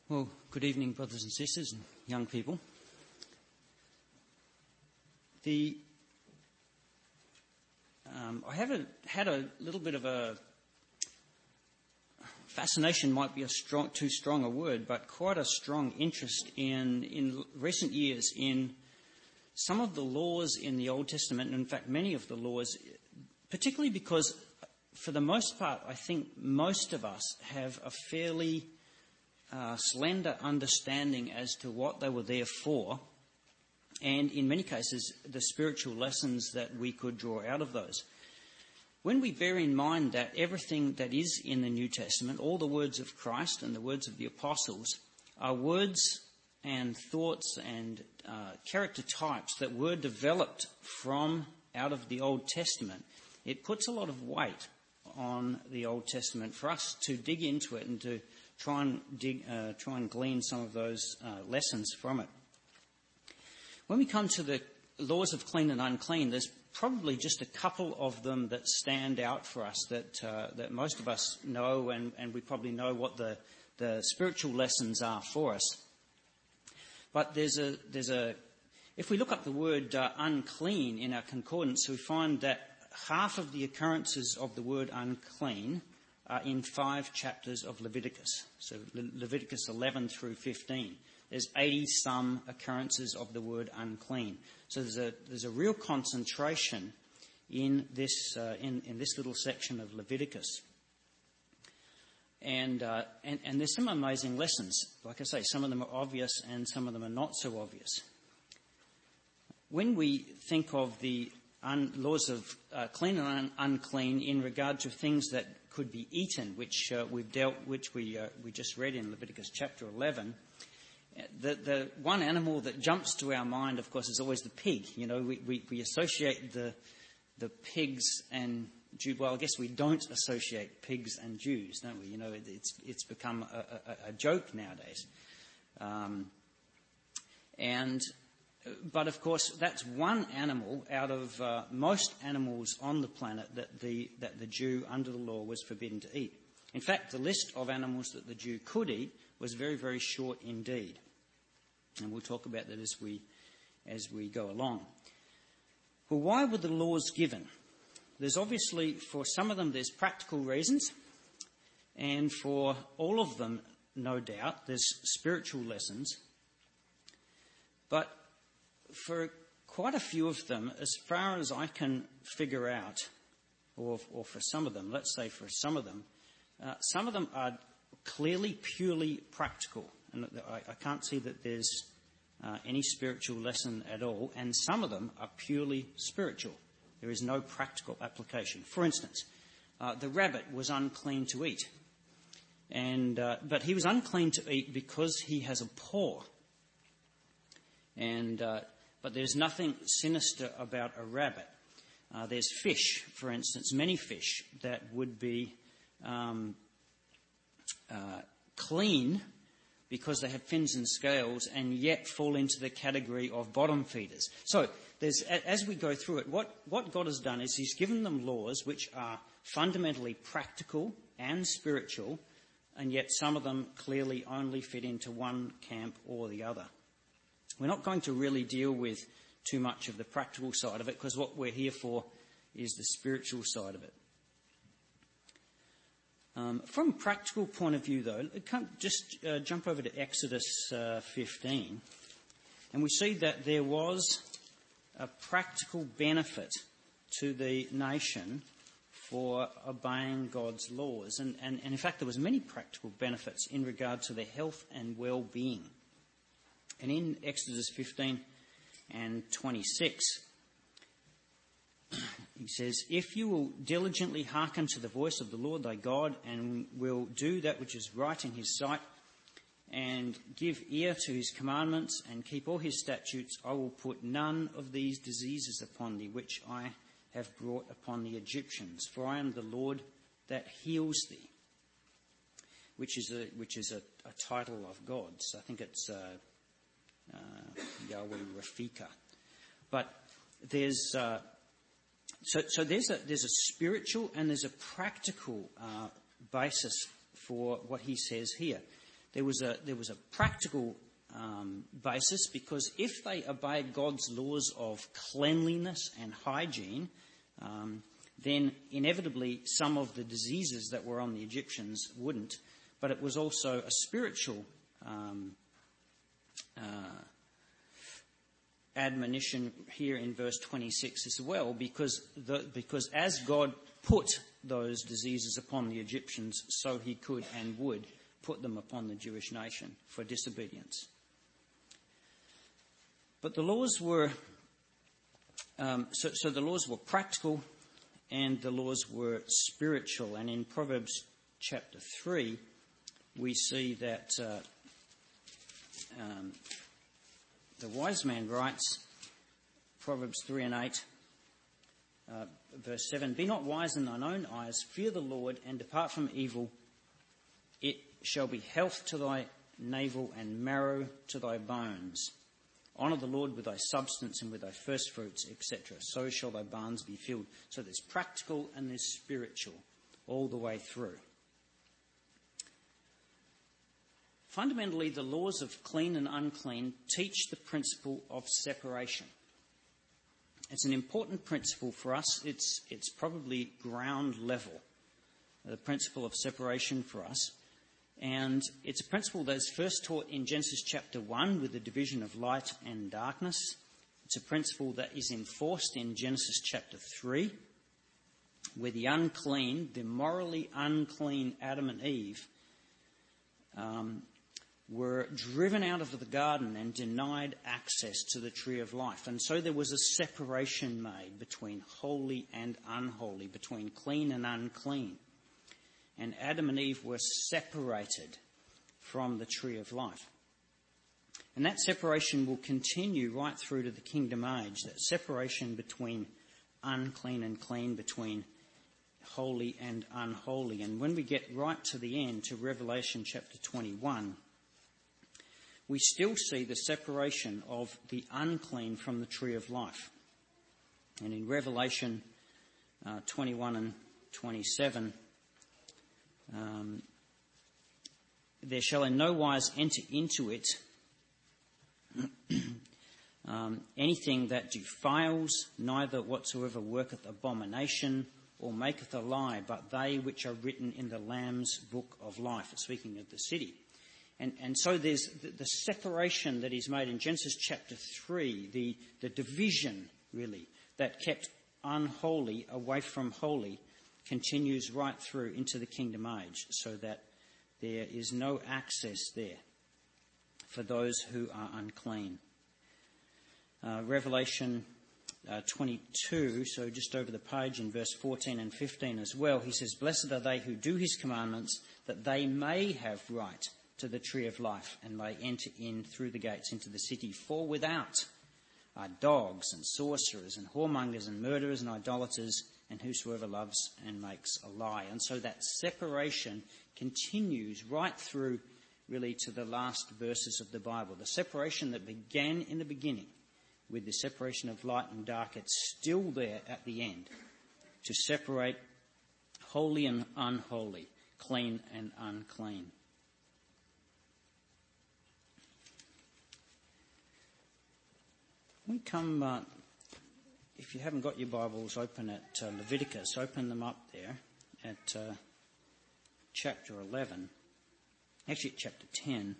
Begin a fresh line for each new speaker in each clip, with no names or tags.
Well, good evening, brothers and sisters and young people. I have had a little bit of a fascination, might be too strong a word, but quite a strong interest in recent years in some of the laws in the Old Testament, and in fact many of the laws, particularly because for the most part I think most of us have a fairly slender understanding as to what they were there for, and in many cases the spiritual lessons that we could draw out of those. When we bear in mind that everything that is in the New Testament, all the words of Christ and the words of the apostles, are words and thoughts and character types that were developed from out of the Old Testament, it puts a lot of weight on the Old Testament for us to dig into it and to try and glean some of those lessons from it. When we come to the laws of clean and unclean, there's probably just a couple of them that stand out for us that most of us know, and we probably know what the spiritual lessons are for us. But if we look up the word unclean in our concordance, we find that half of the occurrences of the word unclean are in 5 chapters of Leviticus. So Leviticus 11 through 15. There's 80-some occurrences of the word unclean. So there's a real concentration in this little section of Leviticus. And there's some amazing lessons. Like I say, some of them are obvious and some of them are not so obvious. When we think of the laws of clean and unclean in regard to things that could be eaten, which we just read in Leviticus chapter 11, the one animal that jumps to our mind, of course, is always the pig. You know, we associate the pigs and Jews. Well, I guess we don't associate pigs and Jews, don't we? You know, it's become a joke nowadays. But of course, that's one animal out of most animals on the planet that the Jew under the law was forbidden to eat. In fact, the list of animals that the Jew could eat was very, very short indeed. And we'll talk about that as we go along. Well, why were the laws given? There's obviously, for some of them, there's practical reasons. And for all of them, no doubt, there's spiritual lessons. But for quite a few of them, as far as I can figure out, or for some of them, let's say for some of them are clearly purely practical, and I can't see that there's any spiritual lesson at all, and some of them are purely spiritual. There is no practical application. For instance, the rabbit was unclean to eat, but he was unclean to eat because he has a paw. But there's nothing sinister about a rabbit. There's fish, for instance, many fish that would be clean because they have fins and scales and yet fall into the category of bottom feeders. So as we go through it, what God has done is he's given them laws which are fundamentally practical and spiritual, and yet some of them clearly only fit into one camp or the other. We're not going to really deal with too much of the practical side of it, because what we're here for is the spiritual side of it. From a practical point of view, though, just jump over to Exodus 15, and we see that there was a practical benefit to the nation for obeying God's laws. And in fact, there was many practical benefits in regard to their health and well-being. And in Exodus 15 and 26, he says, "If you will diligently hearken to the voice of the Lord thy God, and will do that which is right in his sight, and give ear to his commandments, and keep all his statutes, I will put none of these diseases upon thee, which I have brought upon the Egyptians. For I am the Lord that heals thee," which is a title of God. So I think it's Yahweh Rafika. But there's a spiritual and there's a practical basis for what he says here. there was a practical basis, because if they obeyed God's laws of cleanliness and hygiene, then inevitably some of the diseases that were on the Egyptians wouldn't. But it was also a spiritual admonition here in verse 26 as well, because as God put those diseases upon the Egyptians, so he could and would put them upon the Jewish nation for disobedience. But the laws were so the laws were practical and the laws were spiritual. And in Proverbs chapter 3, we see that the wise man writes, Proverbs 3 and 8, verse 7, "Be not wise in thine own eyes, fear the Lord, and depart from evil. It shall be health to thy navel and marrow to thy bones. Honour the Lord with thy substance and with thy first fruits, etc. So shall thy barns be filled." So there's practical and there's spiritual all the way through. Fundamentally, the laws of clean and unclean teach the principle of separation. It's an important principle for us. It's probably ground level, the principle of separation for us. And it's a principle that is first taught in Genesis chapter 1 with the division of light and darkness. It's a principle that is enforced in Genesis chapter 3, where the unclean, the morally unclean Adam and Eve, were driven out of the garden and denied access to the tree of life. And so there was a separation made between holy and unholy, between clean and unclean. And Adam and Eve were separated from the tree of life. And that separation will continue right through to the kingdom age, that separation between unclean and clean, between holy and unholy. And when we get right to the end, to Revelation chapter 21, we still see the separation of the unclean from the tree of life. And in Revelation 21 and 27, there shall in no wise enter into it anything that defiles, neither whatsoever worketh abomination or maketh a lie, but they which are written in the Lamb's book of life. Speaking of the city. And so there's the separation that is made in Genesis chapter 3, the division, really, that kept unholy away from holy, continues right through into the kingdom age, so that there is no access there for those who are unclean. Revelation 22, so just over the page in verse 14 and 15 as well, he says, "Blessed are they who do his commandments, that they may have right to the tree of life and may enter in through the gates into the city. For without are dogs and sorcerers and whoremongers and murderers and idolaters and whosoever loves and makes a lie." And so that separation continues right through really to the last verses of the Bible. The separation that began in the beginning with the separation of light and dark, it's still there at the end to separate holy and unholy, clean and unclean. We come, if you haven't got your Bibles open at Leviticus, open them up there at chapter 11, actually at chapter 10.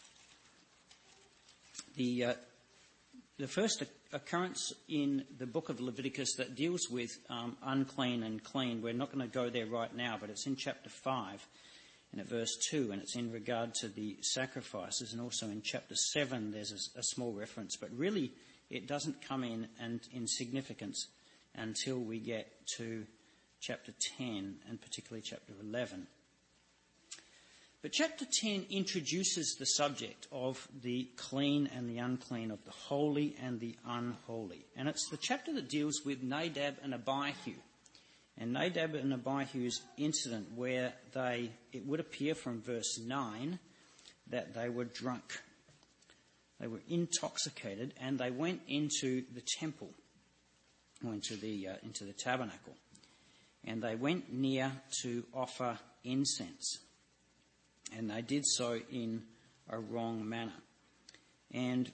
The first occurrence in the book of Leviticus that deals with unclean and clean, we're not going to go there right now, but it's in chapter 5 and at verse 2, and it's in regard to the sacrifices, and also in chapter 7 there's a small reference, but really it doesn't come in significance until we get to chapter 10 and particularly chapter 11. But chapter 10 introduces the subject of the clean and the unclean, of the holy and the unholy. And it's the chapter that deals with Nadab and Abihu. And Nadab and Abihu's incident where it would appear from verse 9 that they were drunk. They were intoxicated, and they went into the temple, or into the tabernacle, and they went near to offer incense. And they did so in a wrong manner. And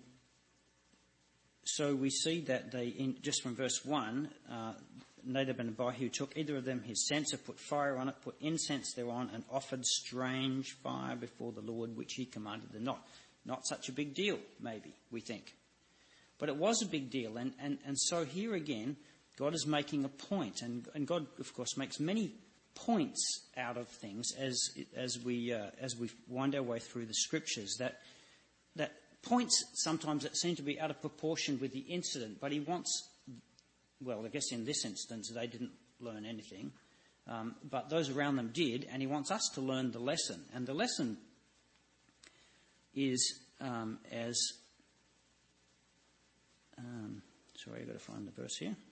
so we see that just from verse 1, Nadab and Abihu took either of them his censer, put fire on it, put incense thereon, and offered strange fire before the Lord, which he commanded them not. Not such a big deal, maybe, we think. But it was a big deal. And so here again, God is making a point. And God, of course, makes many points out of things as we wind our way through the scriptures, that points sometimes that seem to be out of proportion with the incident, but he wants, well, I guess in this instance they didn't learn anything, but those around them did, and he wants us to learn the lesson. And the lesson is sorry, I've got to find the verse here.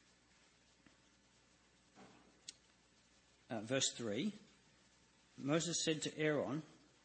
Verse 3, Moses said to Aaron,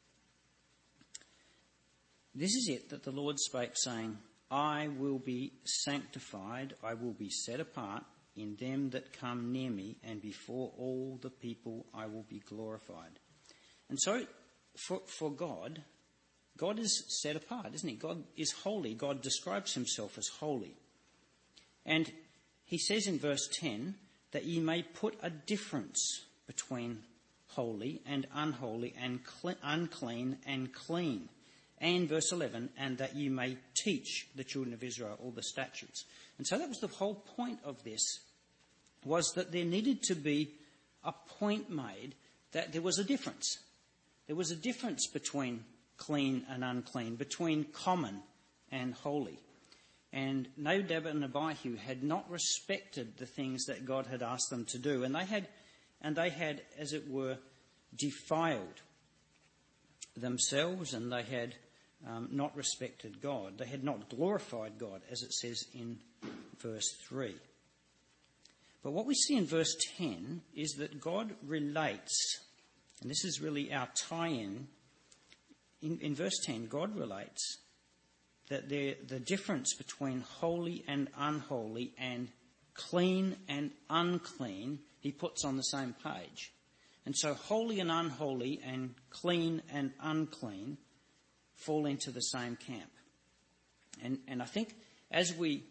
"This is it that the Lord spake, saying, I will be sanctified, I will be set apart in them that come near me, and before all the people I will be glorified." And so, for God is set apart, isn't he? God is holy. God describes himself as holy. And he says in verse 10 that ye may put a difference between holy and unholy, and unclean and clean. And verse 11, and that you may teach the children of Israel all the statutes. And so that was the whole point of this, was that there needed to be a point made that there was a difference. There was a difference between clean and unclean, between common and holy. And Nadab and Abihu had not respected the things that God had asked them to do. And they had, as it were, defiled themselves, and they had not respected God. They had not glorified God, as it says in verse 3. But what we see in verse 10 is that God relates, and this is really our tie-in. In verse 10, God relates that the difference between holy and unholy and clean and unclean, he puts on the same page. And so holy and unholy and clean and unclean fall into the same camp. And I think as we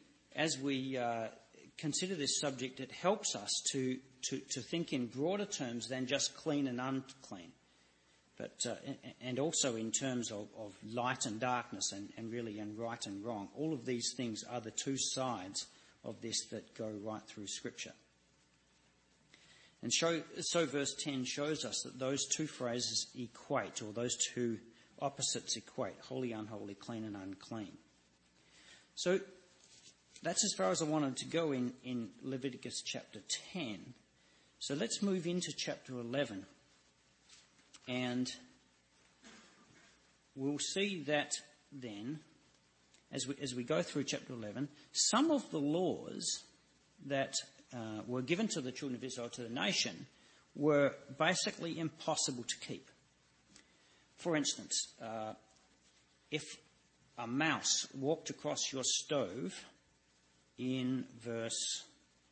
consider this subject, it helps us to think in broader terms than just clean and unclean, but and also in terms of light and darkness, and really in right and wrong. All of these things are the two sides of this that go right through Scripture. And so verse 10 shows us that those two phrases equate, or those two opposites equate: holy, unholy, clean and unclean. So that's as far as I wanted to go in Leviticus chapter 10. So let's move into chapter 11. And we'll see that then, as we go through chapter 11, some of the laws that were given to the children of Israel, to the nation, were basically impossible to keep. For instance, if a mouse walked across your stove in verse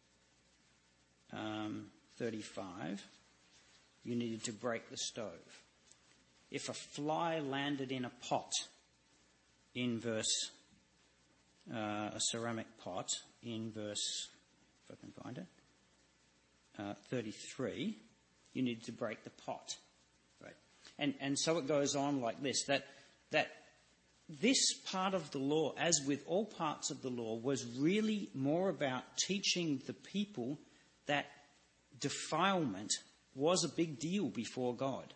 35, you needed to break the stove. If a fly landed in a pot in verse, a ceramic pot in verse, if I can find it, 33, you needed to break the pot. Right? And so it goes on like this, that this part of the law, as with all parts of the law, was really more about teaching the people that defilement was a big deal before God.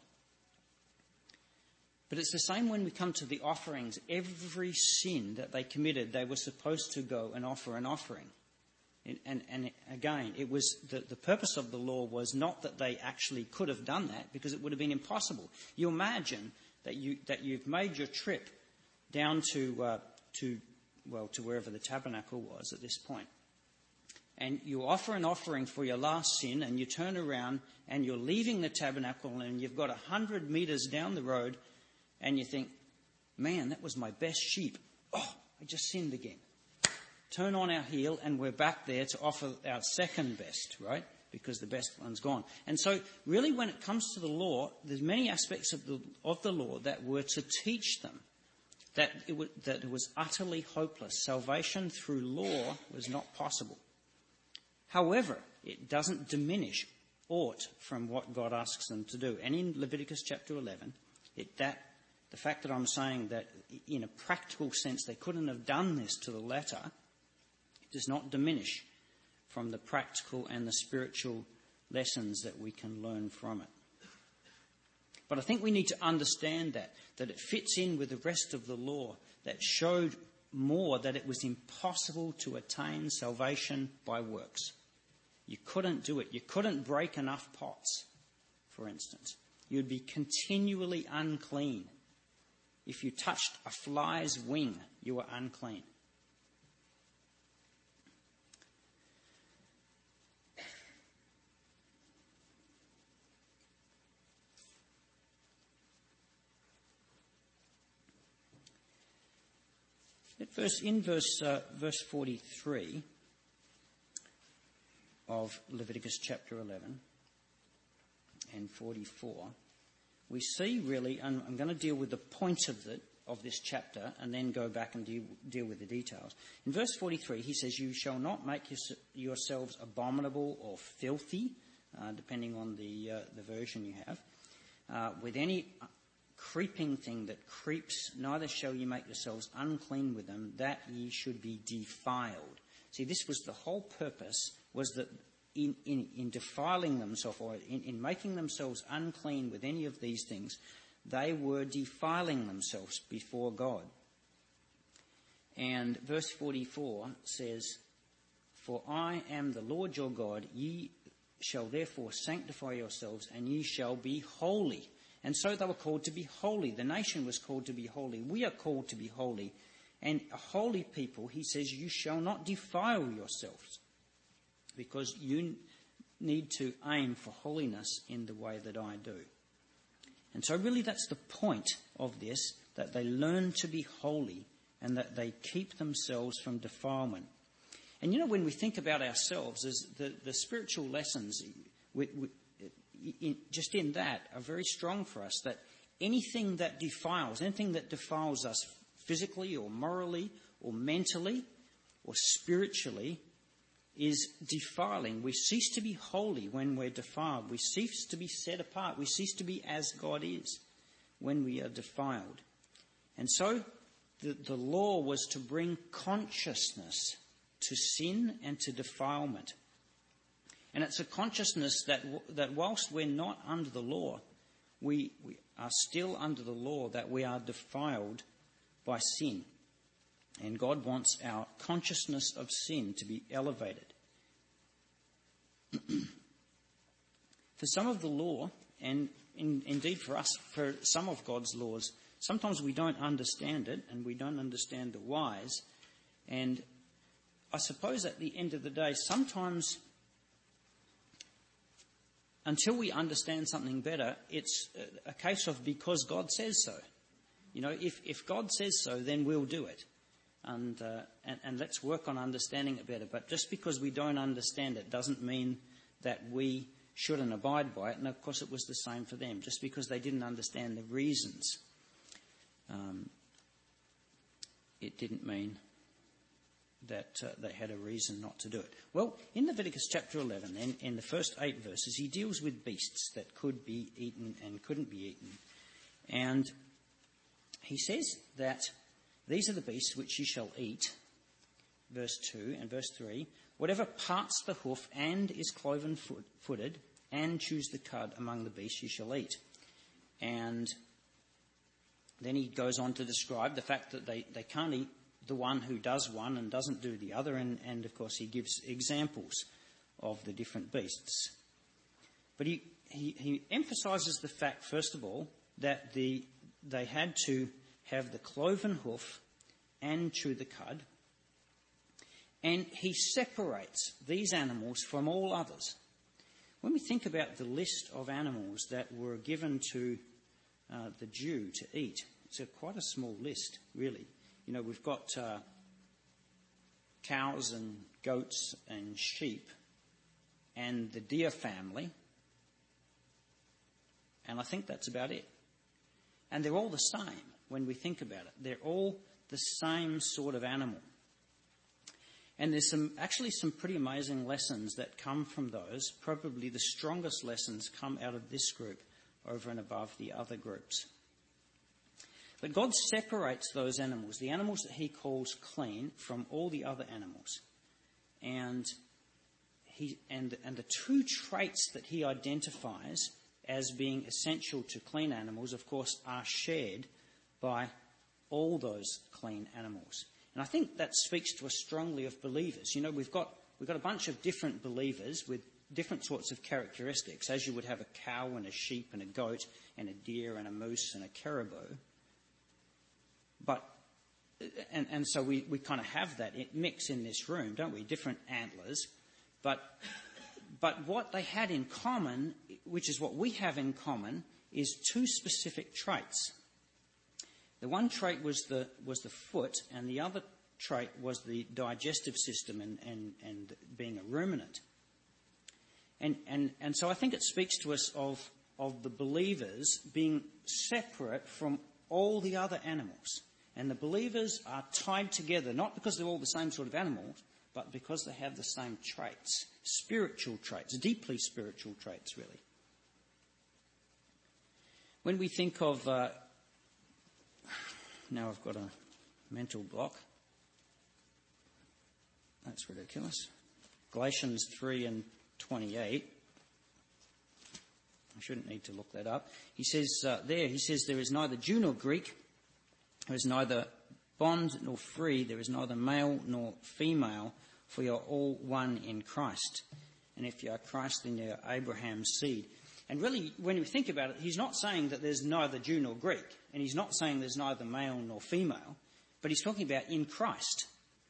But it's the same when we come to the offerings. Every sin that they committed, they were supposed to go and offer an offering. And again, it was the purpose of the law was not that they actually could have done that, because it would have been impossible. You imagine that you've made your trip down to wherever the tabernacle was at this point, and you offer an offering for your last sin, and you turn around and you're leaving the tabernacle, and you've got 100 meters down the road, and you think, man, that was my best sheep. Oh, I just sinned again. Turn on our heel, and we're back there to offer our second best, right? because the best one's gone. And so really when it comes to the law, there's many aspects of the law that were to teach them that it was utterly hopeless. Salvation through law was not possible. However, it doesn't diminish aught from what God asks them to do. And in Leviticus chapter 11, the fact that I'm saying that in a practical sense they couldn't have done this to the letter, it does not diminish from the practical and the spiritual lessons that we can learn from it. But I think we need to understand that it fits in with the rest of the law that showed more that it was impossible to attain salvation by works. You couldn't do it. You couldn't break enough pots, for instance. You'd be continually unclean. If you touched a fly's wing, you were unclean. In verse 43 of Leviticus chapter 11 and 44, we see really, and I'm going to deal with the point of this chapter and then go back and deal with the details. In verse 43, he says, "You shall not make yourselves abominable or filthy," depending on the version you have, "with any creeping thing that creeps, neither shall you make yourselves unclean with them, that ye should be defiled." See, this was the whole purpose, was that in defiling themselves, or in making themselves unclean with any of these things, they were defiling themselves before God. And verse 44 says, "For I am the Lord your God, ye shall therefore sanctify yourselves, and ye shall be holy." And so they were called to be holy. The nation was called to be holy. We are called to be holy. And a holy people, he says, you shall not defile yourselves, because you need to aim for holiness in the way that I do. And so really that's the point of this, that they learn to be holy and that they keep themselves from defilement. And you know, when we think about ourselves, as the spiritual lessons, just in that, are very strong for us, that anything that defiles us physically or morally or mentally or spiritually is defiling. We cease to be holy when we're defiled. We cease to be set apart. We cease to be as God is when we are defiled. And so the law was to bring consciousness to sin and to defilement. And it's a consciousness that whilst we're not under the law, we are still under the law, that we are defiled by sin. And God wants our consciousness of sin to be elevated. For some of the law, and indeed for us, for some of God's laws, sometimes we don't understand it, and we don't understand the whys. And I suppose at the end of the day, sometimes, until we understand something better, it's a case of because God says so. You know, if God says so, then we'll do it. And let's work on understanding it better. But just because we don't understand it doesn't mean that we shouldn't abide by it. And of course it was the same for them. Just because they didn't understand the reasons, it didn't mean that they had a reason not to do it. Well, in Leviticus chapter 11, in the first 8 verses, he deals with beasts that could be eaten and couldn't be eaten. And he says that these are the beasts which ye shall eat, verse 2 and verse 3, "Whatever parts the hoof and is cloven-footed and chews the cud among the beasts ye shall eat." And then he goes on to describe the fact that they can't eat the one who does one and doesn't do the other, and of course he gives examples of the different beasts. But he emphasises the fact, first of all, that they had to have the cloven hoof and chew the cud. And he separates these animals from all others. When we think about the list of animals that were given to the Jew to eat, it's quite a small list, really. You know, we've got cows and goats and sheep and the deer family. And I think that's about it. And they're all the same when we think about it. They're all the same sort of animal. And there's actually some pretty amazing lessons that come from those. Probably the strongest lessons come out of this group over and above the other groups. But God separates those animals, the animals that he calls clean, from all the other animals. And the two traits that he identifies as being essential to clean animals, of course, are shared by all those clean animals. And I think that speaks to us strongly of believers. You know, we've got a bunch of different believers with different sorts of characteristics, as you would have a cow and a sheep and a goat and a deer and a moose and a caribou. And so we kind of have that mix in this room, don't we? Different antlers. But what they had in common, which is what we have in common, is two specific traits. The one trait was the foot, and the other trait was the digestive system and being a ruminant. And so I think it speaks to us of the believers being separate from all the other animals. And the believers are tied together, not because they're all the same sort of animals, but because they have the same traits, spiritual traits, deeply spiritual traits, really. When we think of... now I've got a mental block. That's ridiculous. Galatians 3:28. I shouldn't need to look that up. He says there is neither Jew nor Greek, there is neither bond nor free, there is neither male nor female, for you're all one in Christ. And if you are Christ, then you're Abraham's seed. And really, when you think about it, he's not saying that there's neither Jew nor Greek, and he's not saying there's neither male nor female, but he's talking about in Christ.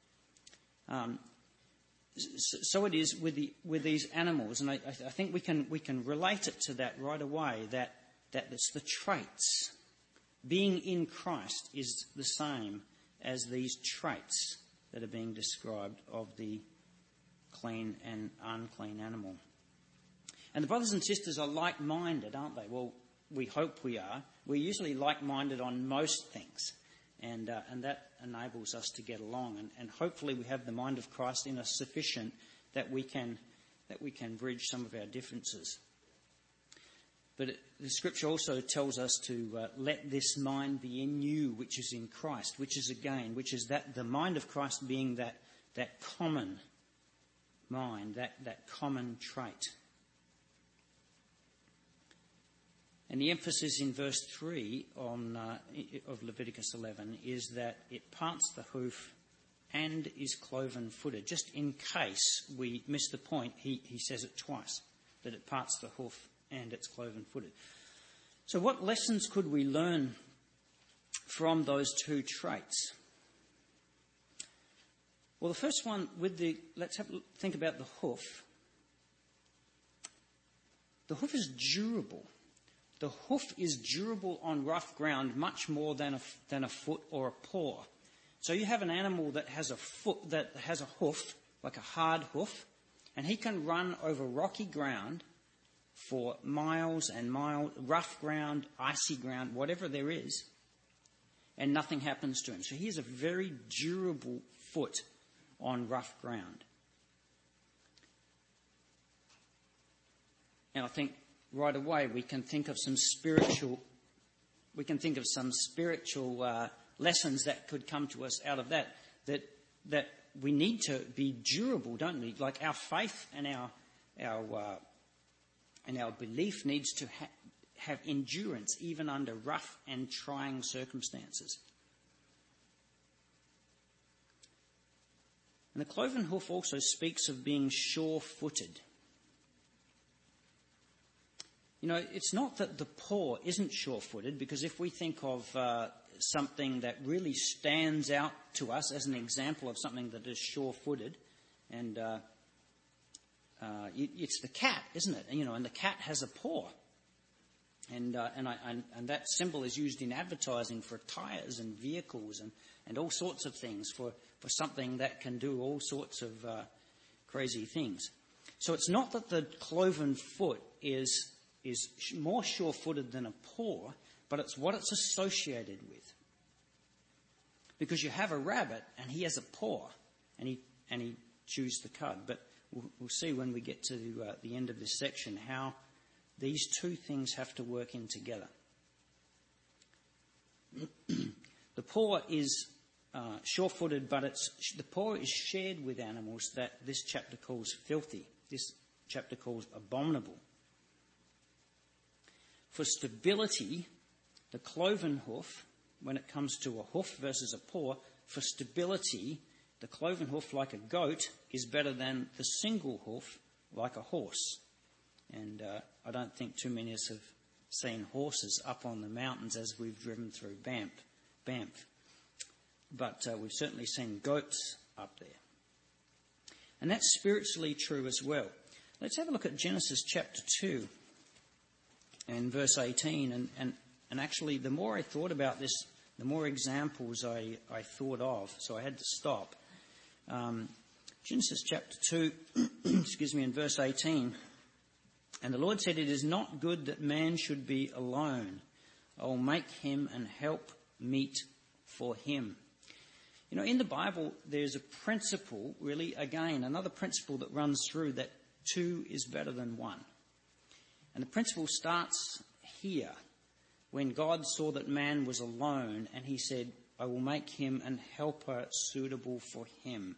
So it is with these animals, and I think we can relate it to that right away. That it's the traits. Being in Christ is the same as these traits that are being described of the clean and unclean animal. And the brothers and sisters are like-minded, aren't they? Well, we hope we are. We're usually like-minded on most things, and that enables us to get along. And hopefully we have the mind of Christ in us sufficient that we can bridge some of our differences. But the Scripture also tells us to let this mind be in you, which is in Christ, which is that the mind of Christ being that common mind, that common trait. And the emphasis in verse 3 of Leviticus 11 is that it parts the hoof and is cloven-footed. Just in case we miss the point, he says it twice, that it parts the hoof and it's cloven-footed. So what lessons could we learn from those two traits? Well, the first one, let's think about the hoof. The hoof is durable. The hoof is durable on rough ground much more than a foot or a paw. So you have an animal that has a hoof, like a hard hoof, and he can run over rocky ground for miles and miles, rough ground, icy ground, whatever there is, and nothing happens to him. So he has a very durable foot on rough ground. And I think right away we can think of some spiritual lessons that could come to us out of that we need to be durable, don't we? Like our faith and our belief needs to have endurance even under rough and trying circumstances. And the cloven hoof also speaks of being sure-footed. You know, it's not that the paw isn't sure-footed, because if we think of something that really stands out to us as an example of something that is sure-footed, and it's the cat, isn't it? You know, and the cat has a paw, and that symbol is used in advertising for tyres and vehicles and all sorts of things for something that can do all sorts of crazy things. So it's not that the cloven foot is more sure-footed than a paw, but it's what it's associated with. Because you have a rabbit and he has a paw and he chews the cud. But we'll see when we get to the end of this section how these two things have to work in together. The paw is sure-footed, but the paw is shared with animals that this chapter calls filthy. This chapter calls abominable. For stability, the cloven hoof, when it comes to a hoof versus a paw, for stability, the cloven hoof, like a goat, is better than the single hoof, like a horse. And I don't think too many of us have seen horses up on the mountains as we've driven through Banff. But we've certainly seen goats up there. And that's spiritually true as well. Let's have a look at Genesis chapter 2 and verse 18. And actually, the more I thought about this, the more examples I thought of. So I had to stop. Genesis chapter 2, in verse 18. And the Lord said, "It is not good that man should be alone. I will make him an help meet for him." You know, in the Bible, there's a principle, really, again, another principle that runs through that two is better than one. And the principle starts here, when God saw that man was alone, and he said, "I will make him an helper suitable for him."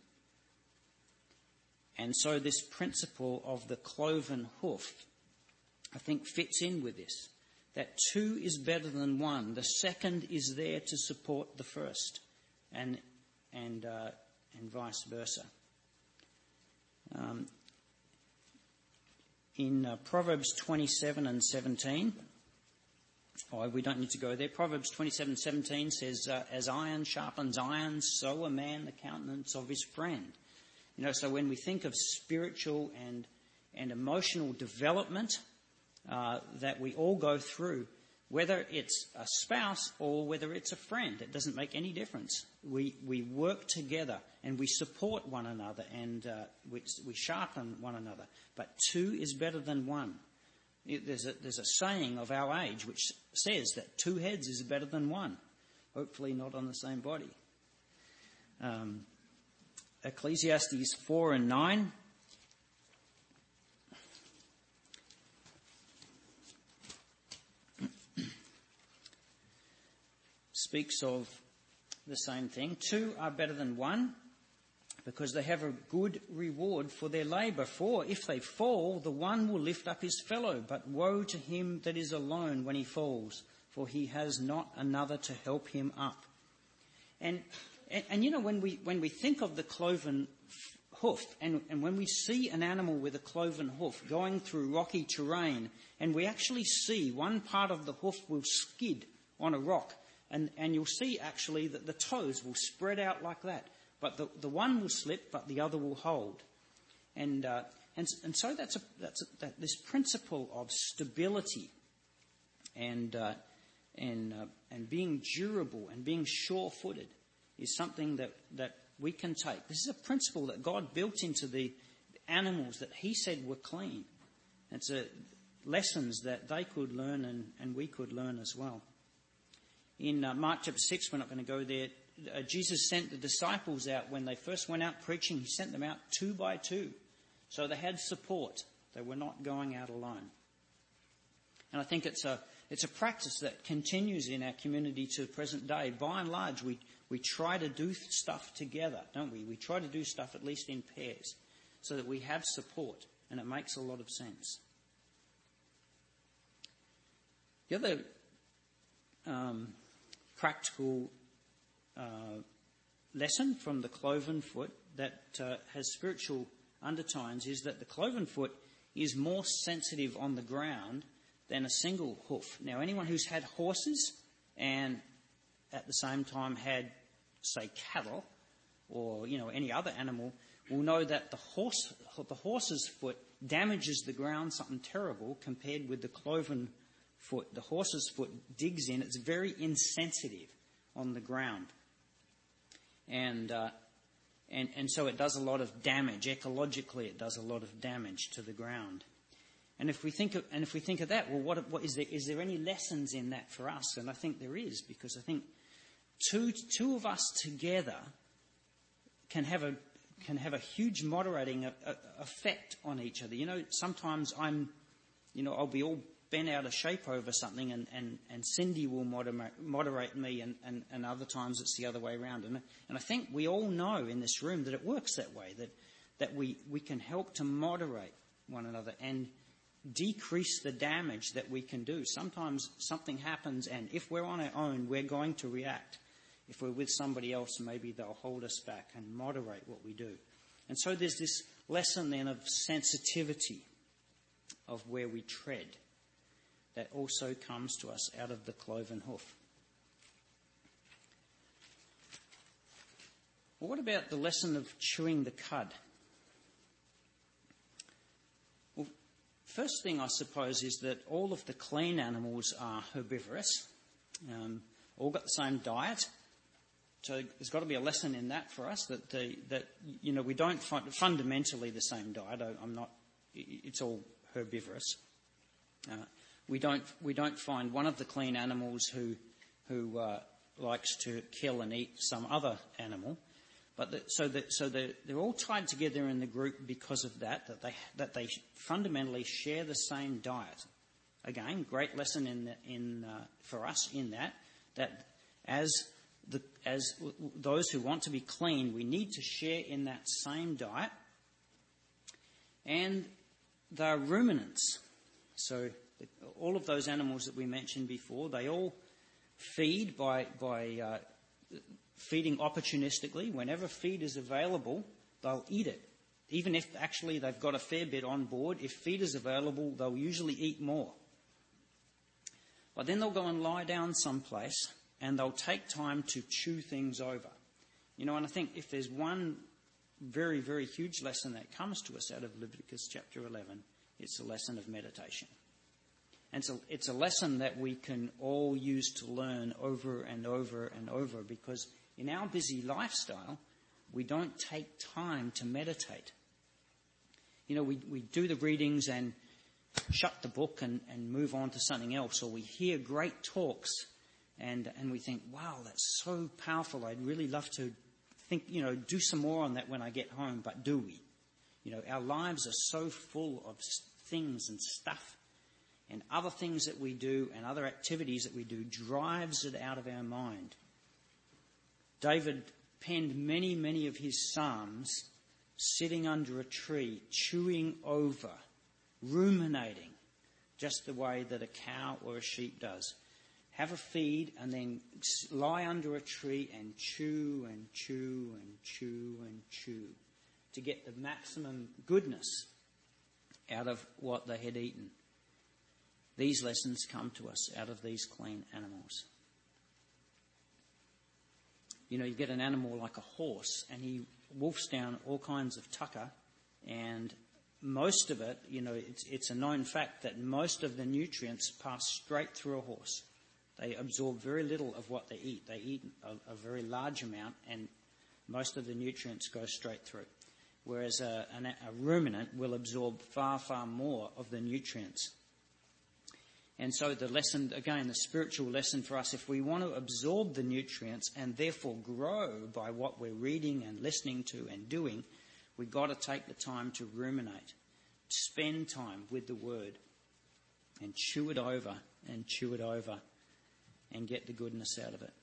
And so this principle of the cloven hoof, I think, fits in with this, that two is better than one. The second is there to support the first, and vice versa. In Proverbs 27 and 17, we don't need to go there. Proverbs 27:17 says, "As iron sharpens iron, so a man the countenance of his friend." You know, so when we think of spiritual and emotional development that we all go through, whether it's a spouse or whether it's a friend, it doesn't make any difference. We work together and we support one another and we sharpen one another. But two is better than one. There's a saying of our age which says that two heads is better than one. Hopefully not on the same body. Ecclesiastes 4 and 9. Speaks of the same thing. Two are better than one because they have a good reward for their labour. For if they fall, the one will lift up his fellow. But woe to him that is alone when he falls, for he has not another to help him up. And you know, when we think of the cloven hoof, and when we see an animal with a cloven hoof going through rocky terrain, and we actually see one part of the hoof will skid on a rock, and you'll see actually that the toes will spread out like that. But the one will slip, but the other will hold. And so that's this principle of stability and being durable and being sure-footed is something that we can take. This is a principle that God built into the animals that he said were clean. It's lessons that they could learn and we could learn as well. In Mark chapter 6, we're not going to go there, Jesus sent the disciples out when they first went out preaching. He sent them out 2 by 2. So they had support. They were not going out alone. And I think it's a practice that continues in our community to the present day. By and large, we try to do stuff together, don't we? We try to do stuff at least in pairs so that we have support, and it makes a lot of sense. The other practical lesson from the cloven foot that has spiritual undertones is that the cloven foot is more sensitive on the ground than a single hoof. Now, anyone who's had horses and at the same time had, say, cattle or, you know, any other animal will know that the horse's foot damages the ground something terrible compared with the cloven foot. The horse's foot digs in. It's very insensitive on the ground. And And so it does a lot of damage. Ecologically, it does a lot of damage to the ground. And if we think of that, well, what is there any lessons in that for us? And I think there is, because I think two of us together can have a huge moderating effect on each other. Sometimes I'll be all bent out of shape over something, and Cindy will moderate me, and other times it's the other way around. And I think we all know in this room that it works that way, that we can help to moderate one another and decrease the damage that we can do. Sometimes something happens, and if we're on our own, we're going to react. If we're with somebody else, maybe they'll hold us back and moderate what we do. And so there's this lesson then of sensitivity of where we tread that also comes to us out of the cloven hoof. Well, what about the lesson of chewing the cud? Well, first thing I suppose is that all of the clean animals are herbivorous, all got the same diet. So there's got to be a lesson in that for us, that we don't find fundamentally the same diet. It's all herbivorous. We don't find one of the clean animals who likes to kill and eat some other animal, but so they're all tied together in the group because of that they fundamentally share the same diet. Again, great lesson for us in that as those who want to be clean, we need to share in that same diet. And they're ruminants. So all of those animals that we mentioned before, they all feed by feeding opportunistically. Whenever feed is available, they'll eat it. Even if actually they've got a fair bit on board, if feed is available, they'll usually eat more. But then they'll go and lie down someplace, and they'll take time to chew things over. And I think if there's one very, very huge lesson that comes to us out of Leviticus chapter 11, it's a lesson of meditation. And so it's a lesson that we can all use to learn over and over and over, because in our busy lifestyle, we don't take time to meditate. We do the readings and shut the book and move on to something else, or we hear great talks and we think, wow, that's so powerful. I'd really love to do some more on that when I get home, but do we? Our lives are so full of things and stuff, and other things that we do and other activities that we do drives it out of our mind. David penned many, many of his psalms sitting under a tree, chewing over, ruminating, just the way that a cow or a sheep does. Have a feed and then lie under a tree and chew and chew and chew and chew to get the maximum goodness out of what they had eaten. These lessons come to us out of these clean animals. You get an animal like a horse, and he wolfs down all kinds of tucker, and most of it, it's a known fact that most of the nutrients pass straight through a horse. They absorb very little of what they eat. They eat a very large amount, and most of the nutrients go straight through. Whereas a ruminant will absorb far, far more of the nutrients. And so the lesson, again, the spiritual lesson for us, if we want to absorb the nutrients and therefore grow by what we're reading and listening to and doing, we've got to take the time to ruminate, spend time with the Word, and chew it over and chew it over and get the goodness out of it.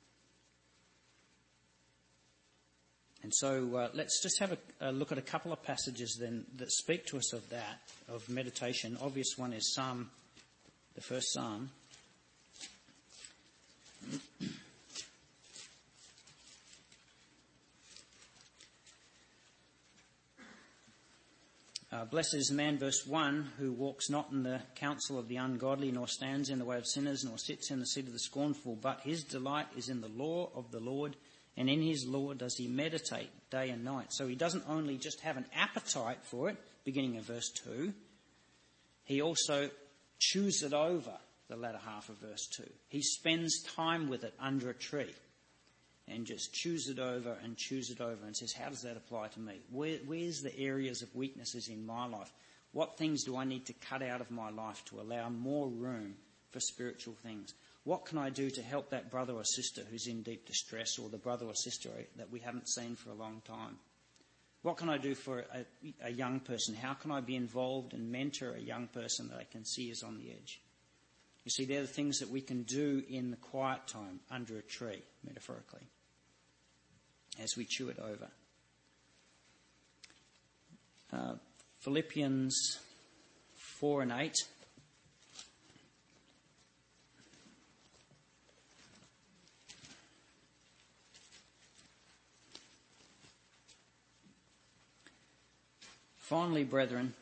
And so let's just have a look at a couple of passages then that speak to us of that, of meditation. Obvious one is the first Psalm. Blessed is the man, verse 1, who walks not in the counsel of the ungodly, nor stands in the way of sinners, nor sits in the seat of the scornful, but his delight is in the law of the Lord, and in his law does he meditate day and night. So he doesn't only just have an appetite for it, beginning of verse 2, he also chews it over, the latter half of verse 2. He spends time with it under a tree. and just chews it over and says, how does that apply to me? Where's the areas of weaknesses in my life? What things do I need to cut out of my life to allow more room for spiritual things? What can I do to help that brother or sister who's in deep distress, or the brother or sister that we haven't seen for a long time? What can I do for a young person? How can I be involved and mentor a young person that I can see is on the edge? You see, they're the things that we can do in the quiet time under a tree, metaphorically, as we chew it over. Philippians 4 and 8. Finally, brethren,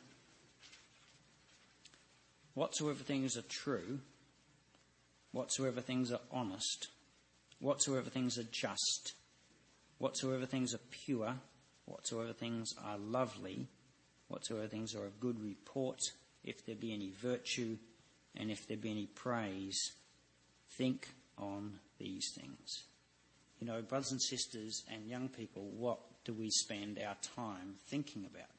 whatsoever things are true, whatsoever things are honest, whatsoever things are just, whatsoever things are pure, whatsoever things are lovely, whatsoever things are of good report, if there be any virtue, and if there be any praise, think on these things. You know, brothers and sisters and young people, what do we spend our time thinking about?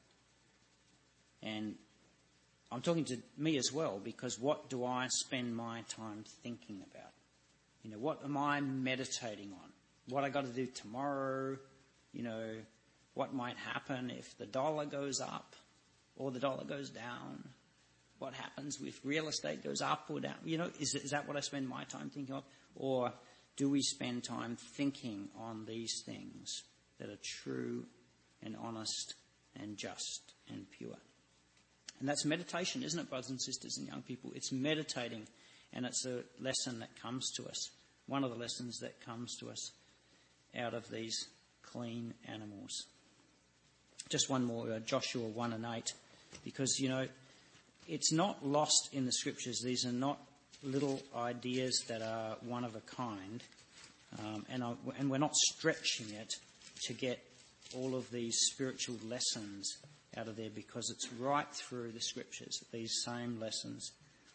And I'm talking to me as well, because what do I spend my time thinking about? You know, what am I meditating on? What I got to do tomorrow? You know, what might happen if the dollar goes up or the dollar goes down? What happens if real estate goes up or down? You know, is that what I spend my time thinking of? Or do we spend time thinking on these things that are true and honest and just and pure? And that's meditation, isn't it, brothers and sisters and young people? It's meditating, and it's a lesson that comes to us, one of the lessons that comes to us out of these clean animals. Just one more, Joshua 1 and 8, because, you know, it's not lost in the Scriptures. These are not little ideas that are one of a kind, and we're not stretching it to get all of these spiritual lessons out of there, because it's right through the Scriptures, these same lessons.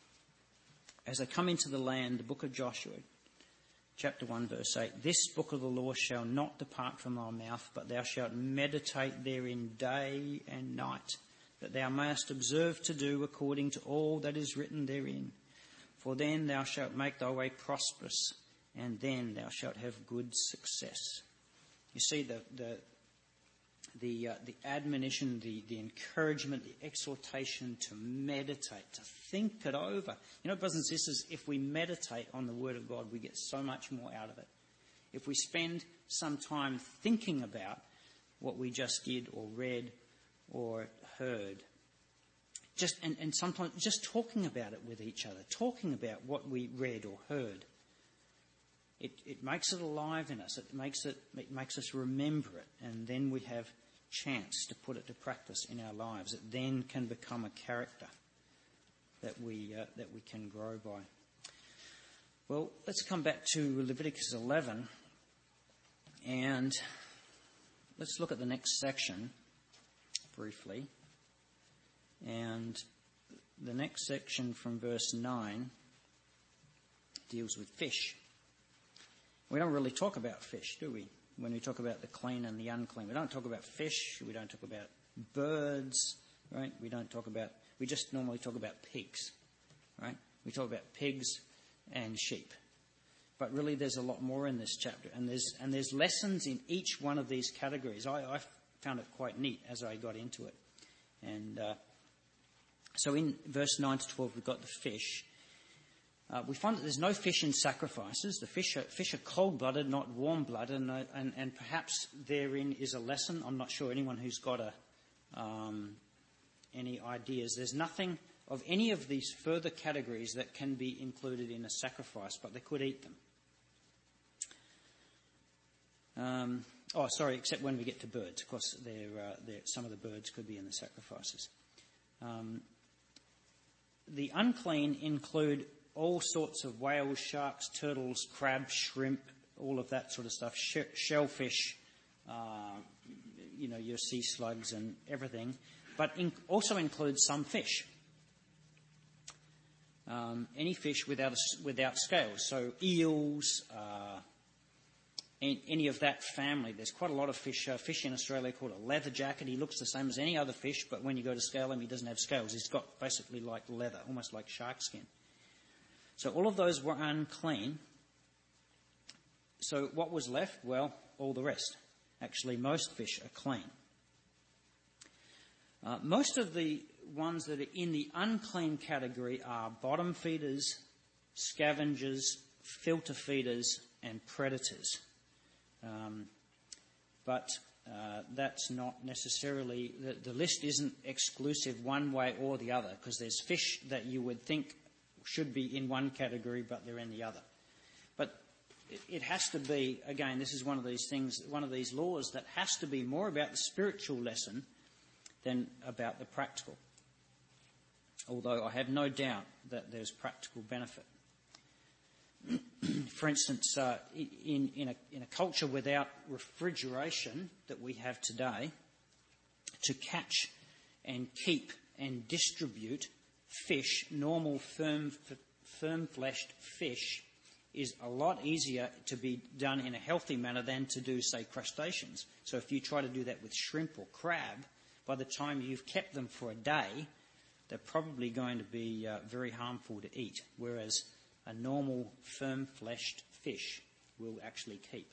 As they come into the land, the book of Joshua, chapter 1, verse 8, this book of the law shall not depart from thy mouth, but thou shalt meditate therein day and night, that thou mayest observe to do according to all that is written therein. For then thou shalt make thy way prosperous, and then thou shalt have good success. You see, the admonition, the encouragement, the exhortation to meditate, to think it over. You know, brothers and sisters, if we meditate on the Word of God, we get so much more out of it. If we spend some time thinking about what we just did or read or heard, and sometimes just talking about it with each other, talking about what we read or heard, it makes it alive in us. It makes us remember it, and then we have chance to put it to practice in our lives. It then can become a character that we can grow by. Well, let's come back to Leviticus 11, and let's look at the next section briefly. And the next section from verse 9 deals with fish. We don't really talk about fish, do we? When we talk about the clean and the unclean, we don't talk about fish. We don't talk about birds, right? We just normally talk about pigs, right? We talk about pigs and sheep. But really, there's a lot more in this chapter, and there's lessons in each one of these categories. I found it quite neat as I got into it. And so in verse 9 to 12, we've got the fish. We find that there's no fish in sacrifices. The fish are cold-blooded, not warm-blooded, and perhaps therein is a lesson. I'm not sure anyone who's got any ideas. There's nothing of any of these further categories that can be included in a sacrifice, but they could eat them. Except when we get to birds. Of course, some of the birds could be in the sacrifices. The unclean include all sorts of whales, sharks, turtles, crabs, shrimp, all of that sort of stuff, shellfish, your sea slugs and everything, but also includes some fish. Any fish without scales, so eels, any of that family. There's quite a lot of fish. Fish in Australia called a leather jacket. He looks the same as any other fish, but when you go to scale him, he doesn't have scales. He's got basically like leather, almost like shark skin. So all of those were unclean. So what was left? Well, all the rest. Actually, most fish are clean. Most of the ones that are in the unclean category are bottom feeders, scavengers, filter feeders, and predators. But that's not necessarily... The list isn't exclusive one way or the other, because there's fish that you would think should be in one category, but they're in the other. But it has to be, again, this is one of these things, one of these laws that has to be more about the spiritual lesson than about the practical. Although I have no doubt that there's practical benefit. For instance, in a culture without refrigeration that we have today, to catch and keep and distribute fish, normal firm-fleshed fish, is a lot easier to be done in a healthy manner than to do, say, crustaceans. So if you try to do that with shrimp or crab, by the time you've kept them for a day, they're probably going to be very harmful to eat, whereas a normal firm-fleshed fish will actually keep.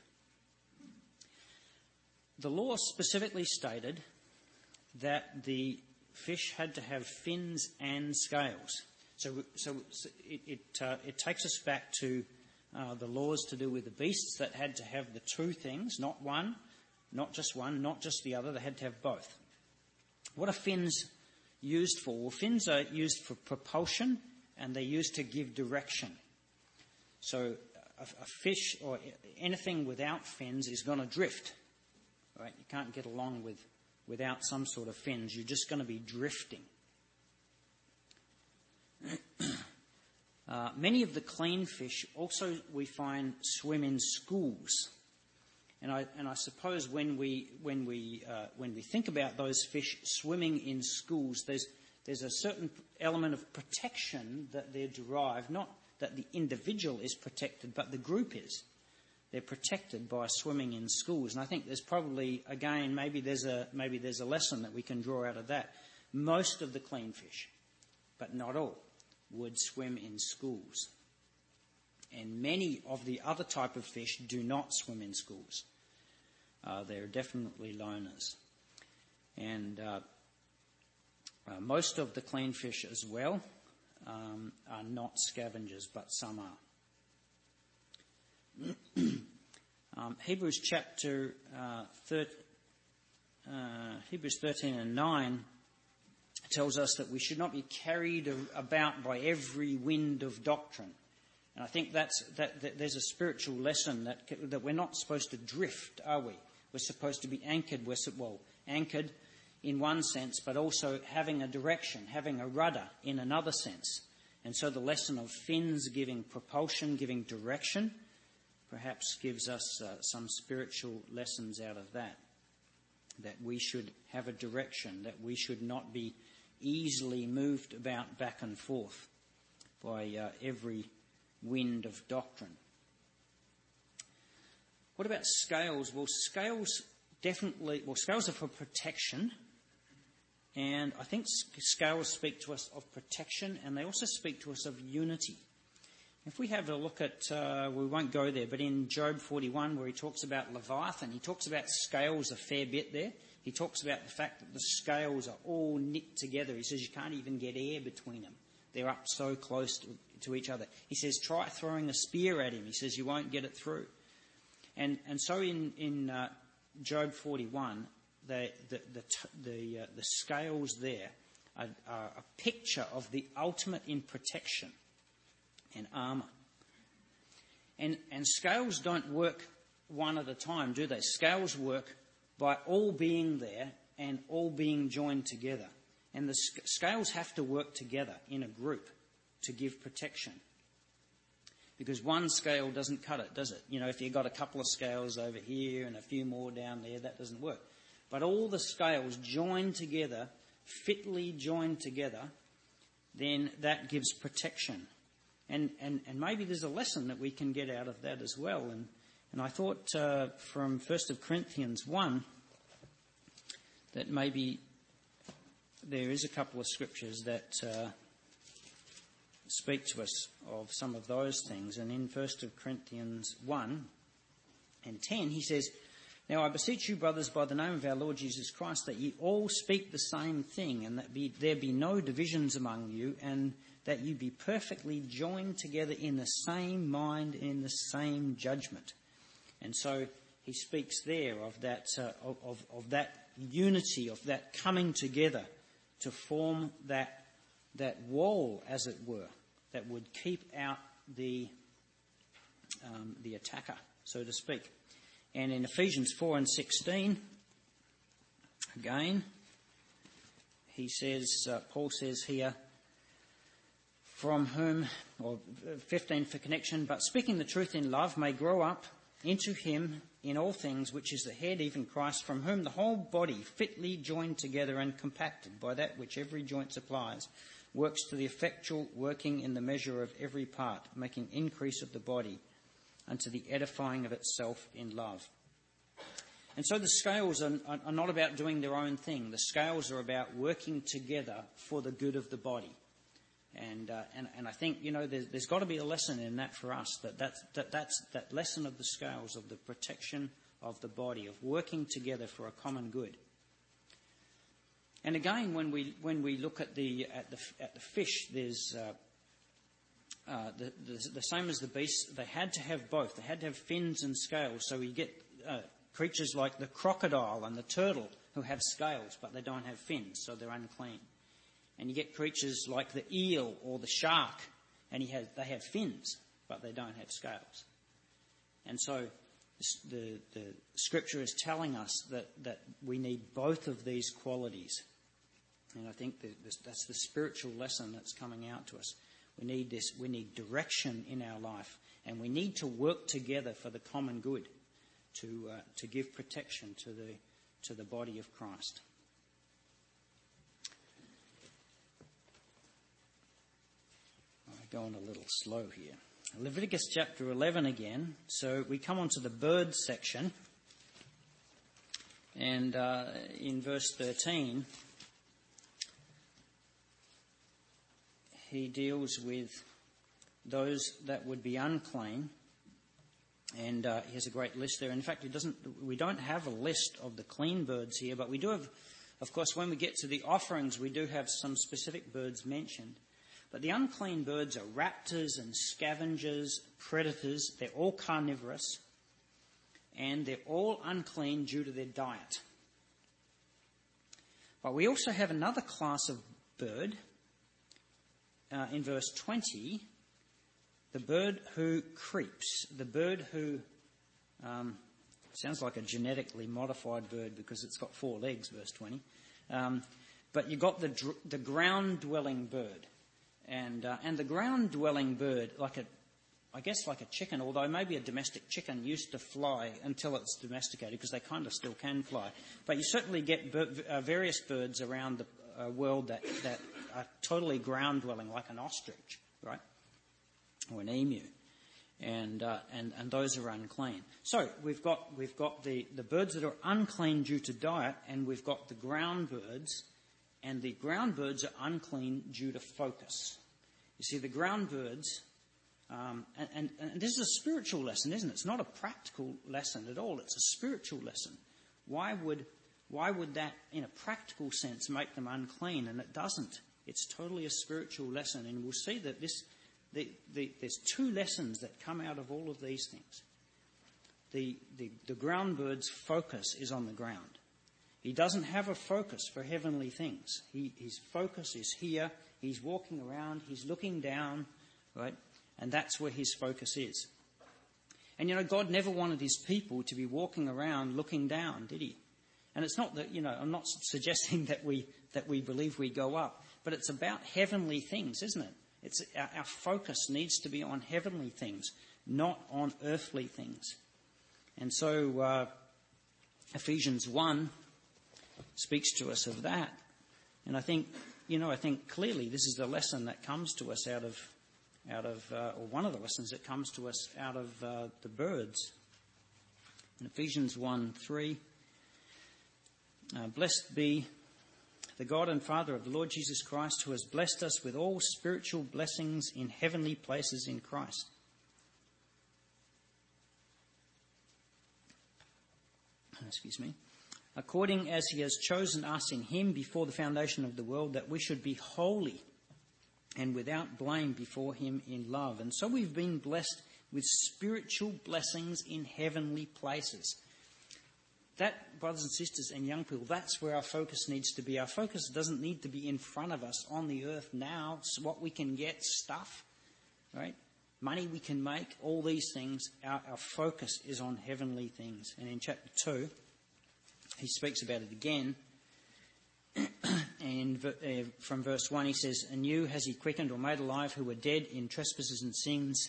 The law specifically stated that the fish had to have fins and scales. So it takes us back to the laws to do with the beasts that had to have the two things, not one, not just the other. They had to have both. What are fins used for? Well, fins are used for propulsion, and they're used to give direction. So a fish or anything without fins is going to drift. Right? You can't get along without some sort of fins. You're just going to be drifting. Many of the clean fish also we find swim in schools. And I suppose when we think about those fish swimming in schools, there's a certain element of protection that they're derived, not that the individual is protected, but the group is. They're protected by swimming in schools, and I think there's probably, again, maybe there's a lesson that we can draw out of that. Most of the clean fish, but not all, would swim in schools, and many of the other type of fish do not swim in schools. They're definitely loners. And most of the clean fish as well are not scavengers, but some are. Hebrews chapter Hebrews 13 and 9 tells us that we should not be carried about by every wind of doctrine. And I think that there's a spiritual lesson that we're not supposed to drift, are we? We're supposed to be anchored. Anchored in one sense, but also having a direction, having a rudder in another sense. And so the lesson of fins giving propulsion, giving direction, perhaps gives us some spiritual lessons out of that. That we should have a direction, that we should not be easily moved about back and forth by every wind of doctrine. What about scales? Well, scales are for protection, and I think scales speak to us of protection, and they also speak to us of unity. If we have a look at, we won't go there, but in Job 41, where he talks about Leviathan, he talks about scales a fair bit there. He talks about the fact that the scales are all knit together. He says you can't even get air between them. They're up so close to each other. He says, try throwing a spear at him. He says you won't get it through. And so in Job 41, the scales there are a picture of the ultimate in protection and armour. And scales don't work one at a time, do they? Scales work by all being there and all being joined together. And the scales have to work together in a group to give protection. Because one scale doesn't cut it, does it? You know, if you've got a couple of scales over here and a few more down there, that doesn't work. But all the scales joined together, fitly joined together, then that gives protection. And maybe there's a lesson that we can get out of that as well. And I thought from 1 Corinthians 1 that maybe there is a couple of scriptures that speak to us of some of those things. And in 1 Corinthians 1 and 10, he says, "Now I beseech you, brothers, by the name of our Lord Jesus Christ, that ye all speak the same thing, and that there be no divisions among you, and that you be perfectly joined together in the same mind and in the same judgment." And so he speaks there of that of that unity, of that coming together to form that wall, as it were, that would keep out the attacker, so to speak. And in Ephesians 4 and 16, again, he says, Paul says here, from whom, or 15 for connection, "But speaking the truth in love may grow up into him in all things, which is the head, even Christ, from whom the whole body, fitly joined together and compacted by that which every joint supplies, works to the effectual working in the measure of every part, making increase of the body unto the edifying of itself in love." And so the scales are not about doing their own thing. The scales are about working together for the good of the body. And I think, there's got to be a lesson in that for us, that's that lesson of the scales, of the protection of the body, of working together for a common good. And again, when we look at the fish, there's the same as the beasts. They had to have both. They had to have fins and scales. So we get creatures like the crocodile and the turtle who have scales, but they don't have fins, so they're unclean. And you get creatures like the eel or the shark, and they have fins, but they don't have scales. And so the scripture is telling us that we need both of these qualities. And I think that's the spiritual lesson that's coming out to us. We need this. We need direction in our life, and we need to work together for the common good, to give protection to the body of Christ. I'm going a little slow here. Leviticus chapter 11 again. So we come on to the bird section, and in verse 13, he deals with those that would be unclean, and he has a great list there. In fact, we don't have a list of the clean birds here, but we do have, of course, when we get to the offerings, we do have some specific birds mentioned. But the unclean birds are raptors and scavengers, predators. They're all carnivorous, and they're all unclean due to their diet. But we also have another class of bird in verse 20, the bird who creeps, the bird who sounds like a genetically modified bird because it's got 4 legs, verse 20. But you've got the ground-dwelling bird. And the ground-dwelling bird, like a chicken, although maybe a domestic chicken used to fly until it's domesticated, because they kind of still can fly. But you certainly get various birds around the world that are totally ground-dwelling, like an ostrich, right, or an emu, and those are unclean. So we've got the birds that are unclean due to diet, and we've got the ground birds. And the ground birds are unclean due to focus. You see, the ground birds, and this is a spiritual lesson, isn't it? It's not a practical lesson at all. It's a spiritual lesson. Why would that, in a practical sense, make them unclean? And it doesn't. It's totally a spiritual lesson. And we'll see that there's 2 lessons that come out of all of these things. The ground bird's focus is on the ground. He doesn't have a focus for heavenly things. His focus is here. He's walking around. He's looking down, right? And that's where his focus is. And, God never wanted his people to be walking around looking down, did he? And it's not that, I'm not suggesting that we believe we go up, but it's about heavenly things, isn't it? It's our focus needs to be on heavenly things, not on earthly things. And so Ephesians 1 speaks to us of that. And I think clearly this is the lesson that comes to us or one of the lessons that comes to us out of the birds. In Ephesians 1:3, blessed be the God and Father of the Lord Jesus Christ, who has blessed us with all spiritual blessings in heavenly places in Christ. Excuse me. According as he has chosen us in him before the foundation of the world, that we should be holy and without blame before him in love. And so we've been blessed with spiritual blessings in heavenly places. That, brothers and sisters and young people, that's where our focus needs to be. Our focus doesn't need to be in front of us on the earth now. It's what we can get, stuff, right? Money we can make, all these things. Our focus is on heavenly things. And in chapter 2, he speaks about it again. And from verse 1 he says, "And you has he quickened or made alive who were dead in trespasses and sins."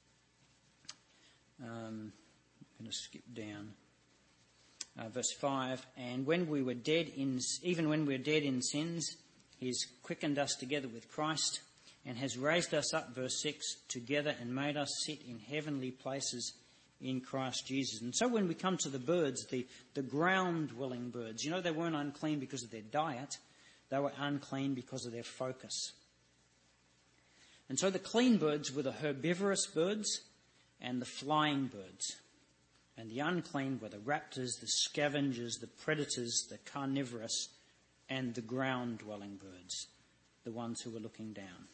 I'm going to skip down. Verse 5, "And when we were dead even when we were dead in sins, he has quickened us together with Christ, and has raised us up," verse 6, "together and made us sit in heavenly places in Christ Jesus." And so when we come to the birds, the ground-dwelling birds, they weren't unclean because of their diet. They were unclean because of their focus. And so the clean birds were the herbivorous birds and the flying birds. And the unclean were the raptors, the scavengers, the predators, the carnivorous, and the ground-dwelling birds, the ones who were looking down.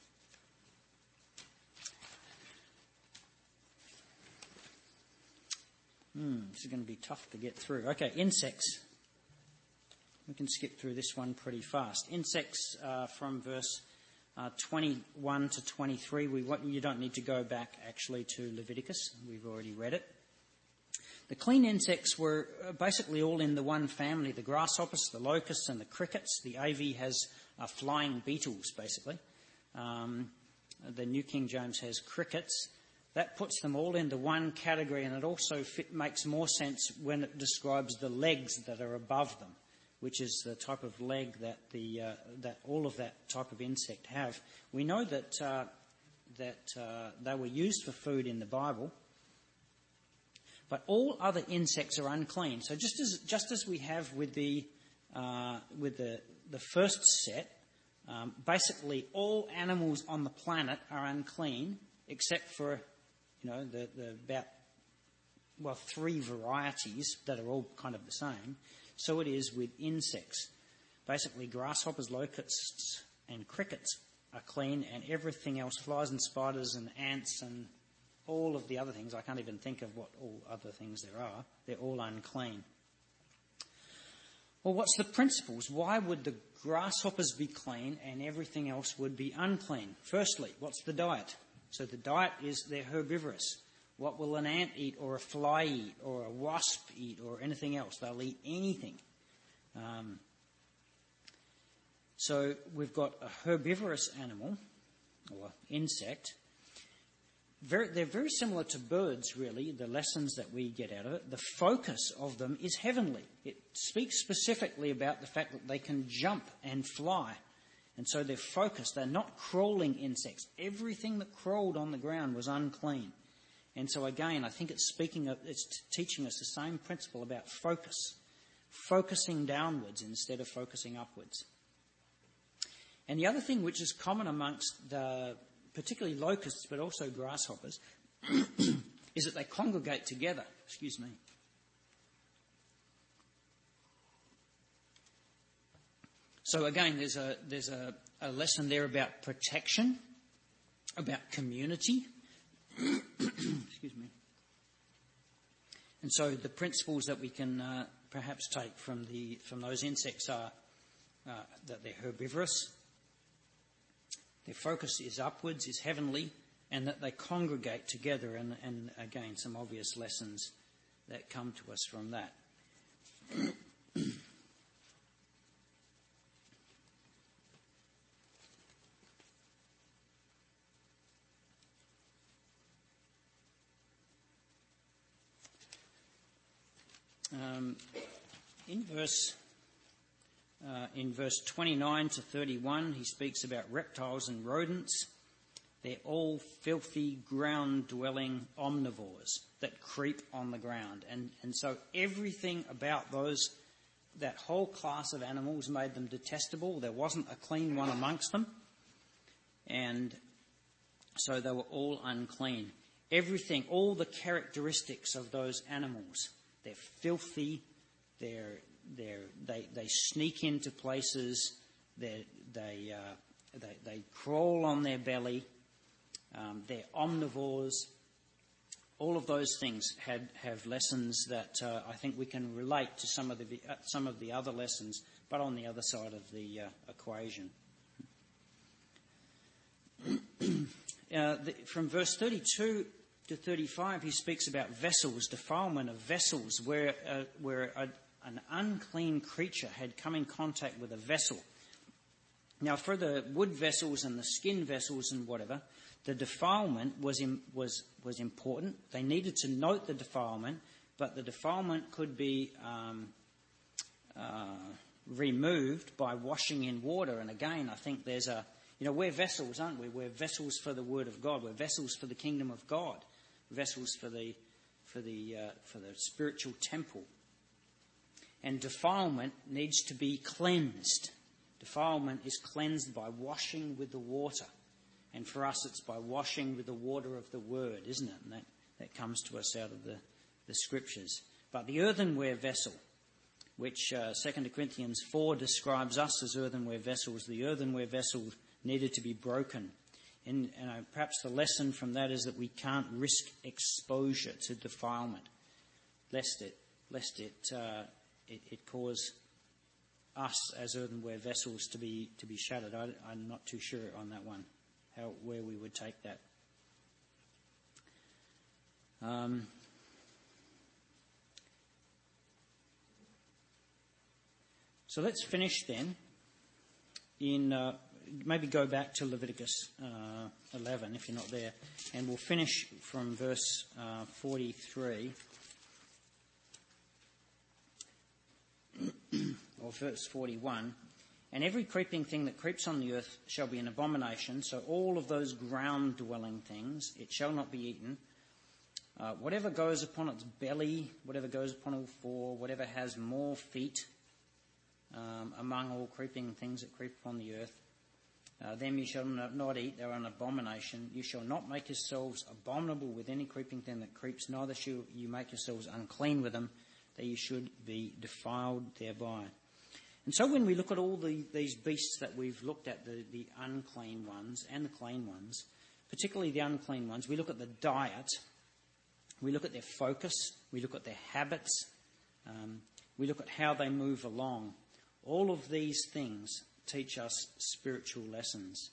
This is going to be tough to get through. Okay, insects. We can skip through this one pretty fast. Insects from verse 21 to 23. You don't need to go back actually to Leviticus. We've already read it. The clean insects were basically all in the one family: the grasshoppers, the locusts, and the crickets. The AV has flying beetles, basically. The New King James has crickets. That puts them all into one category, and it also makes more sense when it describes the legs that are above them, which is the type of leg that that all of that type of insect have. We know that they were used for food in the Bible, but all other insects are unclean. So just as we have with the first set, basically all animals on the planet are unclean, except for the about 3 varieties that are all kind of the same. So it is with insects. Basically, grasshoppers, locusts, and crickets are clean, and everything else, flies and spiders and ants and all of the other things, I can't even think of what all other things there are, they're all unclean. Well, what's the principles? Why would the grasshoppers be clean and everything else would be unclean? Firstly, what's the diet? So the diet is they're herbivorous. What will an ant eat, or a fly eat, or a wasp eat, or anything else? They'll eat anything. So we've got a herbivorous animal, or insect. They're very similar to birds, really, the lessons that we get out of it. The focus of them is heavenly. It speaks specifically about the fact that they can jump and fly. And so they're focused. They're not crawling insects. Everything that crawled on the ground was unclean. And so again, I think it's teaching us the same principle about focus. Focusing downwards instead of focusing upwards. And the other thing which is common amongst particularly locusts, but also grasshoppers, is that they congregate together. Excuse me. So again, there's a lesson there about protection, about community. Excuse me. And so the principles that we can perhaps take from those insects are that they're herbivorous, their focus is upwards, is heavenly, and that they congregate together. And again, some obvious lessons that come to us from that. In verse 29 to 31, he speaks about reptiles and rodents. They're all filthy, ground-dwelling omnivores that creep on the ground. And so everything about that whole class of animals made them detestable. There wasn't a clean one amongst them. And so they were all unclean. Everything, all the characteristics of those animals, they're filthy, they sneak into places, they crawl on their belly, they're omnivores. All of those things have lessons that I think we can relate to some of the other lessons, but on the other side of the equation. From verse 32 to 35, he speaks about vessels, defilement of vessels, where an unclean creature had come in contact with a vessel. Now, for the wood vessels and the skin vessels and whatever, the defilement was important. They needed to note the defilement, but the defilement could be removed by washing in water. And again, I think there's we're vessels, aren't we? We're vessels for the Word of God. We're vessels for the kingdom of God. Vessels for the spiritual temple. And defilement needs to be cleansed. Defilement is cleansed by washing with the water. And for us, it's by washing with the water of the Word, isn't it? And that comes to us out of the Scriptures. But the earthenware vessel, which 2 Corinthians 4 describes us as earthenware vessels, the earthenware vessel needed to be broken. And perhaps the lesson from that is that we can't risk exposure to defilement, lest it cause us as earthenware vessels to be shattered. I'm not too sure on that one, where we would take that. So let's finish then in maybe go back to Leviticus 11 if you're not there, and we'll finish from verse 43 or verse 41. And every creeping thing that creeps on the earth shall be an abomination. So all of those ground-dwelling things, it shall not be eaten. Whatever goes upon its belly, whatever goes upon all four, whatever has more feet among all creeping things that creep upon the earth, them you shall not eat. They are an abomination. You shall not make yourselves abominable with any creeping thing that creeps, neither shall you make yourselves unclean with them, that you should be defiled thereby. And so when we look at all these beasts that we've looked at, the unclean ones and the clean ones, particularly the unclean ones, we look at the diet, we look at their focus, we look at their habits, we look at how they move along. All of these things teach us spiritual lessons.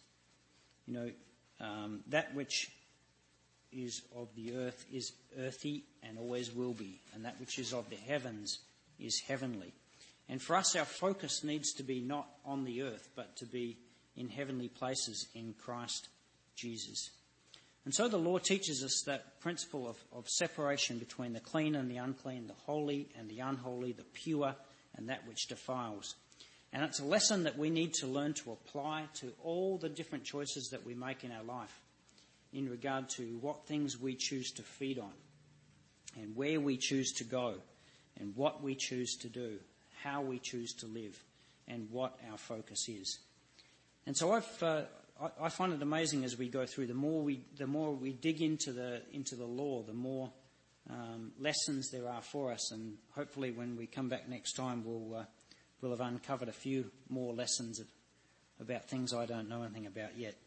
That which is of the earth is earthy and always will be, and that which is of the heavens is heavenly. And for us, our focus needs to be not on the earth, but to be in heavenly places in Christ Jesus. And so the law teaches us that principle of separation between the clean and the unclean, the holy and the unholy, the pure and that which defiles. And it's a lesson that we need to learn to apply to all the different choices that we make in our life in regard to what things we choose to feed on and where we choose to go and what we choose to do, how we choose to live, and what our focus is. And so I find it amazing as we go through. The more we dig into the law, the more lessons there are for us. And hopefully, when we come back next time, we'll have uncovered a few more lessons about things I don't know anything about yet.